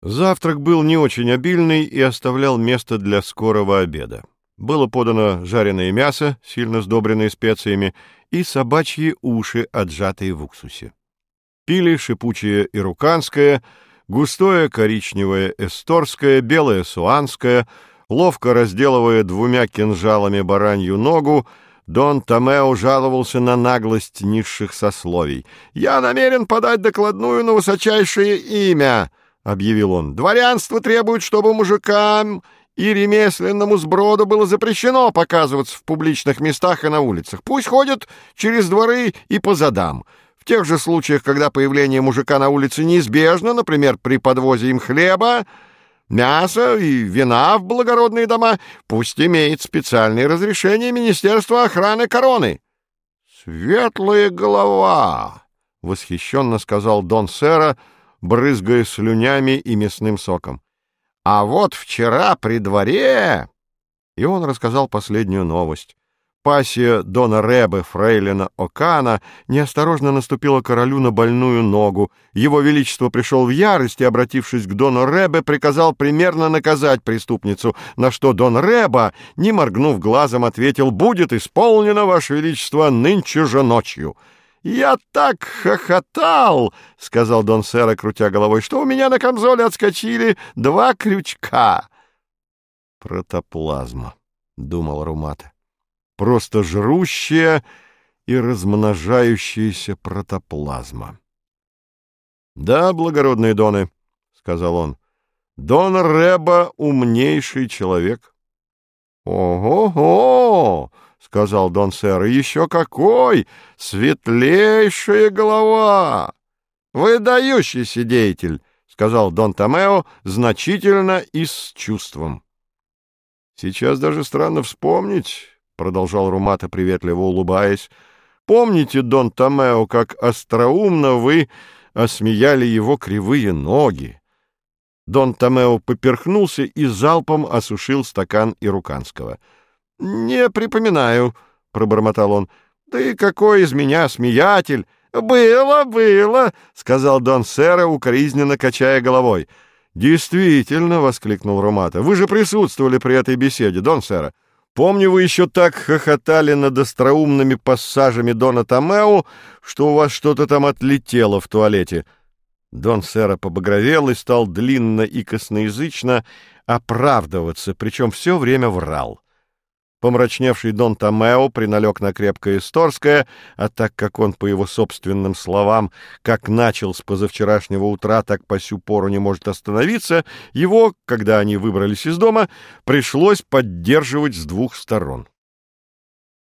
Завтрак был не очень обильный и оставлял место для скорого обеда. Было подано жареное мясо, сильно сдобренное специями, и собачьи уши, отжатые в уксусе. Пили шипучее ируканское, густое коричневое эсторское, белое суанское. Ловко разделывая двумя кинжалами баранью ногу, Дон Томео жаловался на наглость низших сословий. «Я намерен подать докладную на высочайшее имя», — объявил он. «Дворянство требует, чтобы мужикам и ремесленному сброду было запрещено показываться в публичных местах и на улицах. Пусть ходят через дворы и по задам. В тех же случаях, когда появление мужика на улице неизбежно, например, при подвозе им хлеба, мяса и вина в благородные дома, пусть имеет специальное разрешение Министерства охраны короны». «Светлая голова!» — восхищенно сказал Дон Сера, брызгая слюнями и мясным соком. «А вот вчера при дворе...» И он рассказал последнюю новость. Пассия Дона Ребе фрейлина Окана неосторожно наступила королю на больную ногу. Его Величество пришел в ярость и, обратившись к Дону Ребе, приказал примерно наказать преступницу, на что Дон Реба, не моргнув глазом, ответил: «Будет исполнено, Ваше Величество, нынче же ночью». «Я так хохотал, — сказал Дон Сера, крутя головой, — что у меня на камзоле отскочили 2 крючка». «Протоплазма», — думал Румата. «Просто жрущая и размножающаяся протоплазма». «Да, благородные доны, — сказал он, — Дон Реба умнейший человек». «Ого-го! — сказал Дон Сера, — еще какой! Светлейшая голова!» «Выдающийся деятель! — сказал Дон Томео значительно и с чувством. «Сейчас даже странно вспомнить, — продолжал Румата, приветливо улыбаясь, — помните, Дон Томео, как остроумно вы осмеяли его кривые ноги?» Дон Томео поперхнулся и залпом осушил стакан ируканского. «Не припоминаю, — пробормотал он. — Да и какой из меня смеятель!» «Было, — сказал Дон Сера, укоризненно качая головой. «Действительно, — воскликнул Румата, — вы же присутствовали при этой беседе, Дон Сера. Помню, вы еще так хохотали над остроумными пассажами Дона Томео, что у вас что-то там отлетело в туалете». Дон Сера побагровел и стал длинно и косноязычно оправдываться, причем все время врал. Помрачневший Дон Томео приналег на крепкое эсторское, а так как он, по его собственным словам, как начал с позавчерашнего утра, так по сю пору не может остановиться, его, когда они выбрались из дома, пришлось поддерживать с 2 сторон.